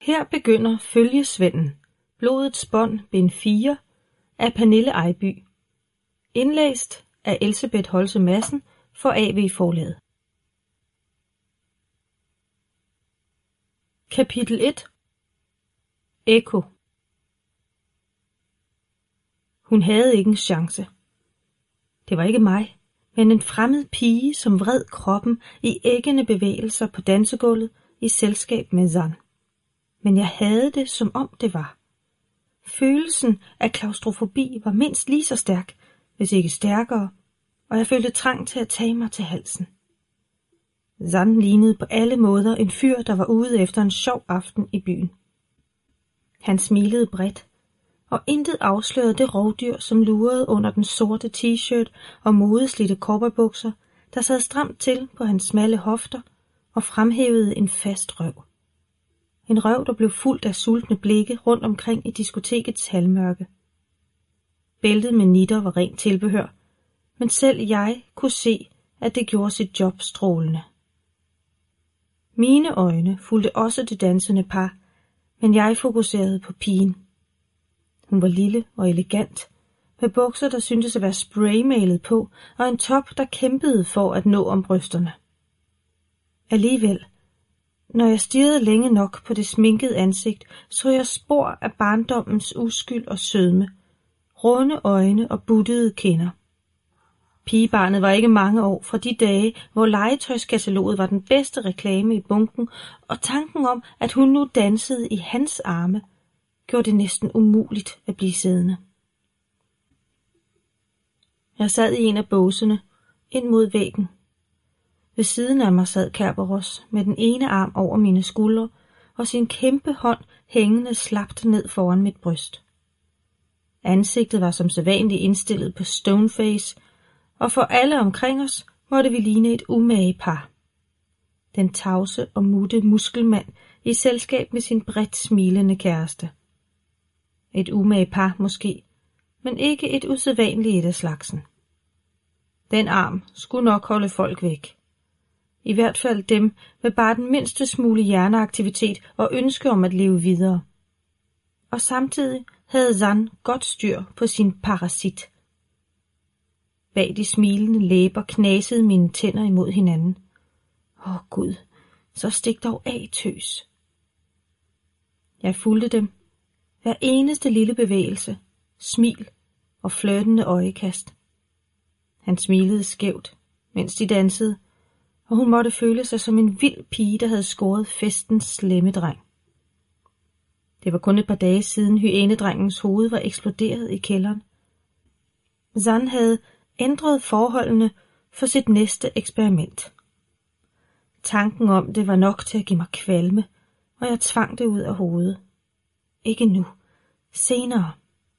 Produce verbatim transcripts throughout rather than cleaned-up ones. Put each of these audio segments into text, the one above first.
Her begynder Følgesvenden, Blodets bånd, bind fire, af Pernille Ejby. Indlæst af Elsebeth Holse Madsen for A V Forlaget. Kapitel et. Ekko. Hun havde ikke en chance. Det var ikke mig, men en fremmed pige, som vred kroppen i æggende bevægelser på dansegulvet i selskab med Zan. Men jeg havde det, som om det var. Følelsen af klaustrofobi var mindst lige så stærk, hvis ikke stærkere, og jeg følte trang til at tage mig til halsen. Zan lignede på alle måder en fyr, der var ude efter en sjov aften i byen. Han smilede bredt, og intet afslørede det rovdyr, som lurede under den sorte t-shirt og modeslidte cowboybukser, der sad stramt til på hans smalle hofter og fremhævede en fast røv. En røv, der blev fuldt af sultne blikke rundt omkring i diskotekets halvmørke. Bæltet med nitter var rent tilbehør, men selv jeg kunne se, at det gjorde sit job strålende. Mine øjne fulgte også det dansende par, men jeg fokuserede på pigen. Hun var lille og elegant, med bukser, der syntes at være spraymalet på, og en top, der kæmpede for at nå om brysterne. Alligevel, når jeg stirrede længe nok på det sminkede ansigt, så jeg spor af barndommens uskyld og sødme, runde øjne og buttede kinder. Pigebarnet var ikke mange år fra de dage, hvor legetøjskataloget var den bedste reklame i bunken, og tanken om, at hun nu dansede i hans arme, gjorde det næsten umuligt at blive siddende. Jeg sad i en af båsene, ind mod væggen. Ved siden af mig sad Kerberos med den ene arm over mine skuldre og sin kæmpe hånd hængende slapt ned foran mit bryst. Ansigtet var som sædvanligt indstillet på stoneface, og for alle omkring os måtte vi ligne et umage par. Den tavse og mutte muskelmand i selskab med sin bredt smilende kæreste. Et umage par måske, men ikke et usædvanligt et af slagsen. Den arm skulle nok holde folk væk. I hvert fald dem med bare den mindste smule hjerneaktivitet og ønske om at leve videre. Og samtidig havde Zan godt styr på sin parasit. Bag de smilende læber knasede mine tænder imod hinanden. Åh Gud, så stik dog af, tøs. Jeg fulgte dem. Hver eneste lille bevægelse, smil og flirtende øjekast. Han smilede skævt, mens de dansede, og hun måtte føle sig som en vild pige, der havde skåret festens slemme dreng. Det var kun et par dage siden hyænedrengens hoved var eksploderet i kælderen. Zan havde ændret forholdene for sit næste eksperiment. Tanken om det var nok til at give mig kvalme, og jeg tvang det ud af hovedet. Ikke nu. Senere.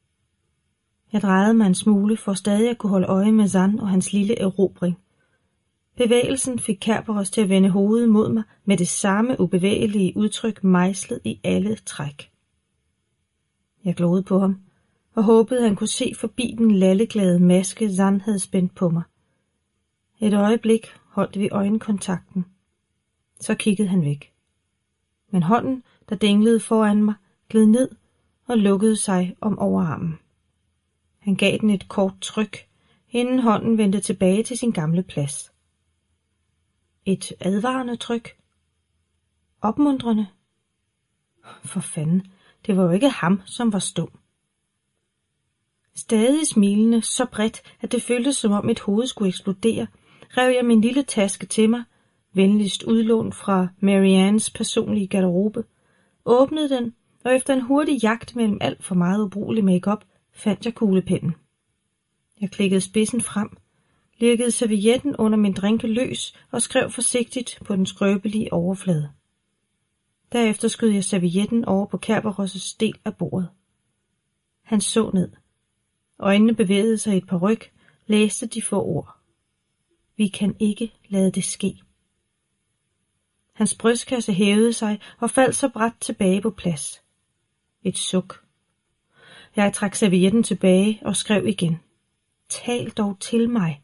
Jeg drejede mig en smule for stadig at kunne holde øje med Zan og hans lille erobring. Bevægelsen fik Kerberos til at vende hovedet mod mig med det samme ubevægelige udtryk mejslet i alle træk. Jeg glodede på ham og håbede, han kunne se forbi den lalleglade maske, Zan havde spændt på mig. Et øjeblik holdt vi øjenkontakten. Så kiggede han væk. Men hånden, der dinglede foran mig, gled ned og lukkede sig om overarmen. Han gav den et kort tryk, inden hånden vendte tilbage til sin gamle plads. Et advarende tryk. Opmuntrende. For fanden, det var jo ikke ham, som var stum. Stadig smilende, så bredt, at det føltes som om mit hoved skulle eksplodere, rev jeg min lille taske til mig, venligst udlånt fra Mariannes personlige garderobe, åbnede den, og efter en hurtig jagt mellem alt for meget ubrugelig makeup, fandt jeg kuglepennen. Jeg klikkede spidsen frem, lirkede servietten under min drinke løs og skrev forsigtigt på den skrøbelige overflade. Derefter skød jeg servietten over på Kerberos' del af bordet. Han så ned. Øjnene bevægede sig i et par ryk, læste de få ord. Vi kan ikke lade det ske. Hans brystkasse hævede sig og faldt så brat tilbage på plads. Et suk. Jeg trak servietten tilbage og skrev igen. Tal dog til mig.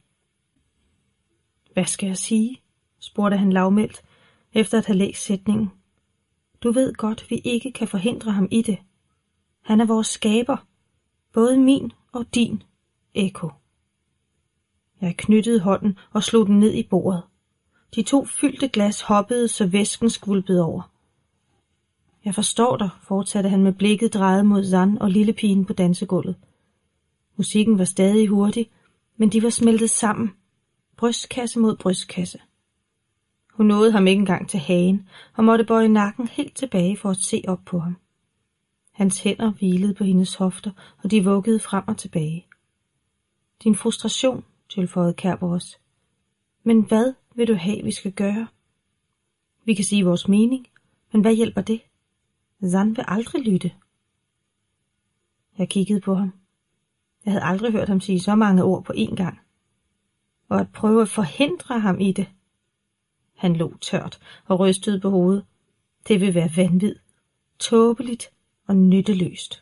Hvad skal jeg sige? Spurgte han lavmældt, efter at have læst sætningen. Du ved godt, vi ikke kan forhindre ham i det. Han er vores skaber, både min og din, Ekko. Jeg knyttede hånden og slog den ned i bordet. De to fyldte glas hoppede, så væsken skvulpede over. Jeg forstår dig, fortsatte han med blikket drejet mod Zan og lillepigen på dansegulvet. Musikken var stadig hurtig, men de var smeltet sammen, brystkasse mod brystkasse. Hun nåede ham ikke engang til hagen og måtte bøje nakken helt tilbage for at se op på ham. Hans hænder hvilede på hendes hofter, og de vuggede frem og tilbage. Din frustration, tilføjede Kerberos. Men hvad vil du have, vi skal gøre? Vi kan sige vores mening, men hvad hjælper det? Zan vil aldrig lytte. Jeg kiggede på ham. Jeg havde aldrig hørt ham sige så mange ord på én gang. Og at prøve at forhindre ham i det. Han lå tørt og rystede på hovedet. Det vil være vanvid, tåbeligt og nytteløst.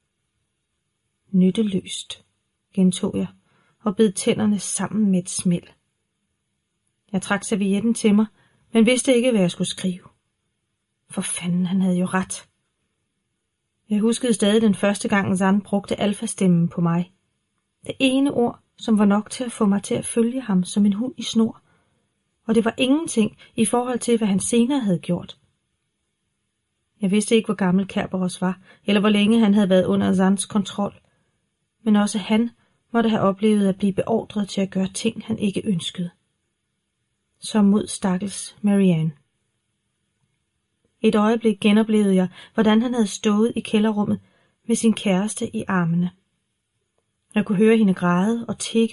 Nytteløst, gentog jeg og bed tænderne sammen med et smæld. Jeg trak servietten til mig, men vidste ikke, hvad jeg skulle skrive. For fanden, han havde jo ret. Jeg huskede stadig den første gang, Zan brugte alfastemmen på mig. Det ene ord, som var nok til at få mig til at følge ham som en hund i snor. Og det var ingenting i forhold til, hvad han senere havde gjort. Jeg vidste ikke, hvor gammel Kerberos var, eller hvor længe han havde været under Zans kontrol. Men også han måtte have oplevet at blive beordret til at gøre ting, han ikke ønskede. Som mod stakkels Marianne. Et øjeblik genoplevede jeg, hvordan han havde stået i kælderrummet med sin kæreste i armene. Jeg kunne høre hende græde og tikke